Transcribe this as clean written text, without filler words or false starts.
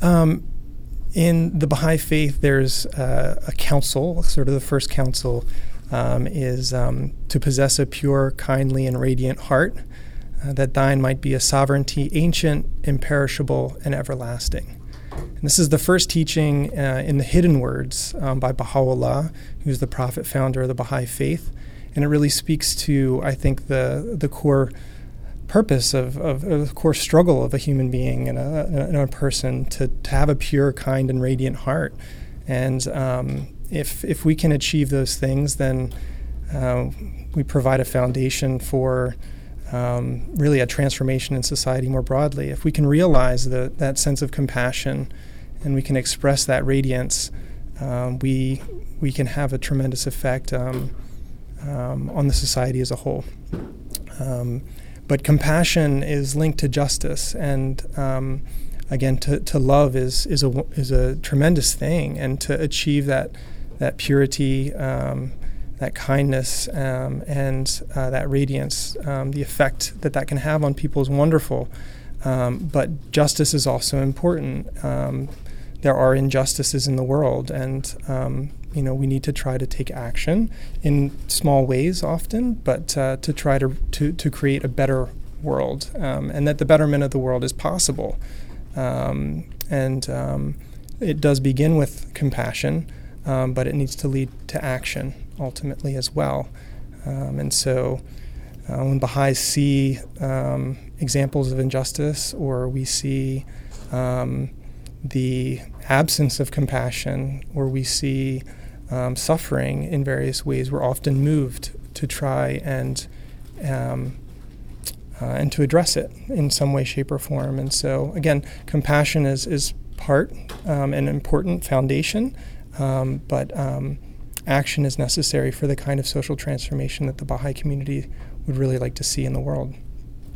In the Baha'i faith, there's a counsel, sort of the first counsel is to possess a pure, kindly, and radiant heart, that thine might be a sovereignty ancient, imperishable, and everlasting. And this is the first teaching in the Hidden Words by Baha'u'llah, who's the prophet founder of the Baha'i faith. And it really speaks to, I think, the core purpose of the core struggle of a human being and a person to have a pure, kind, and radiant heart. And if we can achieve those things, then we provide a foundation for really a transformation in society more broadly. If we can realize that sense of compassion and we can express that radiance, we can have a tremendous effect on the society as a whole. But compassion is linked to justice, and again, to love is a tremendous thing, and to achieve that purity, that kindness, and that radiance, the effect that can have on people is wonderful. But justice is also important. There are injustices in the world, and we need to try to take action in small ways often, but to try to create a better world, and that the betterment of the world is possible. It does begin with compassion, but it needs to lead to action ultimately as well. And so when Baha'is see examples of injustice, or we see the absence of compassion, or we see suffering in various ways, we're often moved to try and to address it in some way, shape, or form. And so, again, compassion is part, an important foundation, but action is necessary for the kind of social transformation that the Baha'i community would really like to see in the world.